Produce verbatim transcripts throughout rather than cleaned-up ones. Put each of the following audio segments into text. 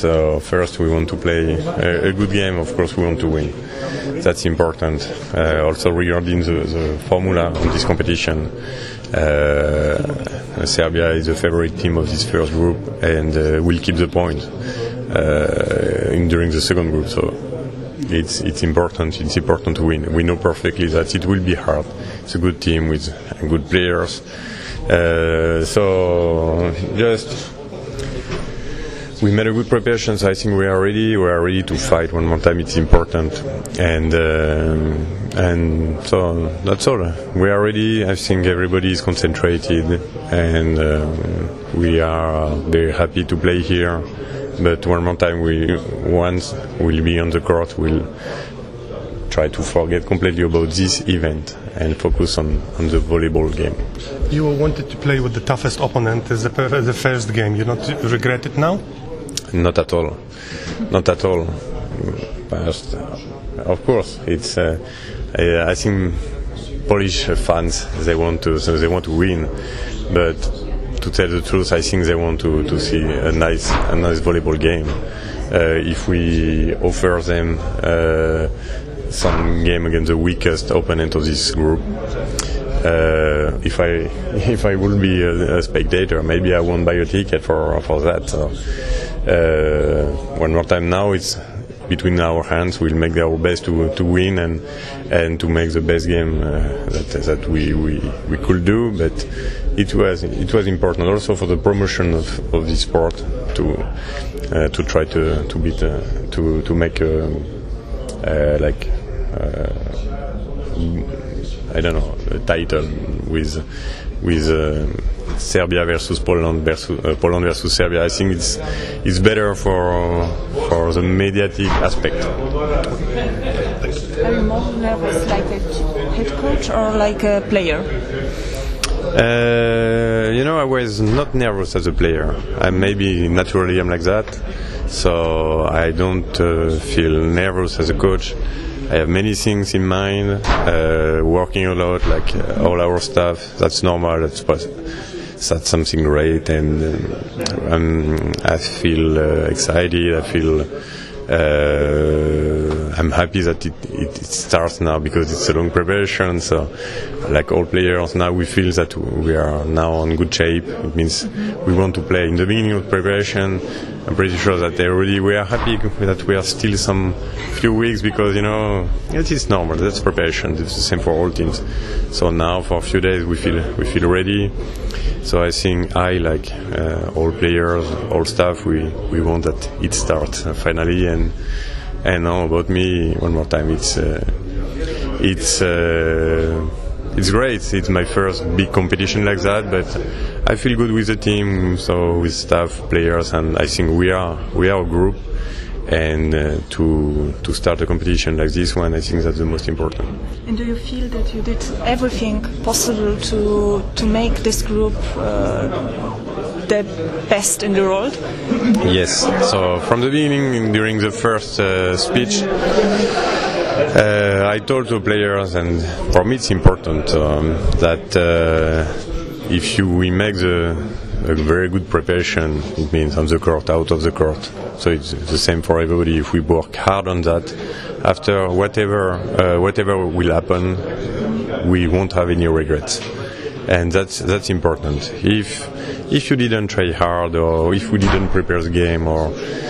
So first we want to play a, a good game. Of course, we want to win. That's important. Uh, also regarding the, the formula of this competition, uh, Serbia is the favorite team of this first group and uh, will keep the point uh, in, during the second group. So it's it's important. It's important to win. We know perfectly that it will be hard. It's a good team with good players. Uh, so just. We made a good preparation, so I think we are ready. We are ready to fight one more time. It's important, and uh, and so that's all. We are ready. I think everybody is concentrated, and uh, we are very happy to play here. But one more time, we once we'll be on the court, we'll try to forget completely about this event and focus on, on the volleyball game. You wanted to play with the toughest opponent as the, the first game. You not regret it now? Not at all, not at all. But, of course, it's. Uh, I, I think Polish fans they want to, so they want to win, but to tell the truth, I think they want to, to see a nice, a nice volleyball game. Uh, if we offer them uh, some game against the weakest opponent of this group, uh, if I if I would be a, a spectator, maybe I won't buy a ticket for for that. So. Uh, one more time now, it's between our hands. We'll make our best to to win and and to make the best game uh, that that we, we we could do. But it was it was important also for the promotion of, of this sport to uh, to try to to beat uh, to to make a, uh, like uh, I don't know a title with with. Uh, Serbia versus Poland versus uh, Poland versus Serbia. I think it's it's better for for the mediatic aspect. Are you more nervous like a head coach or like a player? Uh, you know, I was not nervous as a player. I maybe naturally I'm like that, so I don't uh, feel nervous as a coach. I have many things in mind, uh, working a lot, like uh, all our stuff. That's normal. That's that's something great, and uh, um, I feel uh, excited. I feel uh, I'm happy that it, it, it starts now because it's a long preparation. So, like all players now, we feel that we are now on good shape. It means we want to play. In the beginning of preparation, I'm pretty sure that already we are happy that we are still some few weeks because, you know, it is normal. That's preparation. It's the same for all teams. So now for a few days we feel we feel ready. So I think I, like uh, all players, all staff, we, we want that it starts uh, finally. And and now about me, one more time, it's uh, it's. Uh, It's great. It's my first big competition like that, but I feel good with the team, so with staff, players, and I think we are we are a group. And uh, to to start a competition like this one, I think that's the most important. And do you feel that you did everything possible to to make this group uh, the best in the world? Yes. So from the beginning, during the first uh, speech. Uh, I told the players, and for me it's important um, that uh, if you we make the a very good preparation, it means on the court, out of the court. So it's the same for everybody. If we work hard on that, after whatever uh, whatever will happen, we won't have any regrets, and that's that's important. If if you didn't try hard, or if we didn't prepare the game, or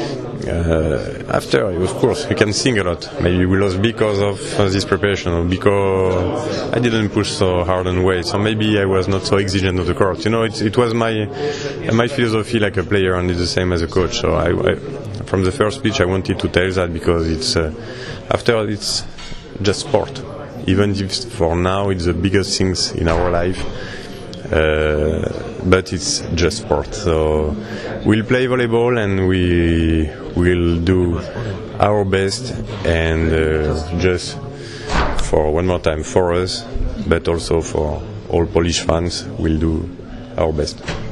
Uh, after, of course, you can think a lot. Maybe we lost because of uh, this preparation, or because I didn't push so hard and wait. So maybe I was not so exigent on the court. You know, it, it was my my philosophy like a player, and it's the same as a coach. So I, I, from the first speech, I wanted to tell that because it's uh, after it's just sport. Even if for now it's the biggest things in our life. Uh, but it's just sport. So we'll play volleyball and we will do our best, and uh, just for one more time for us, but also for all Polish fans, we'll do our best.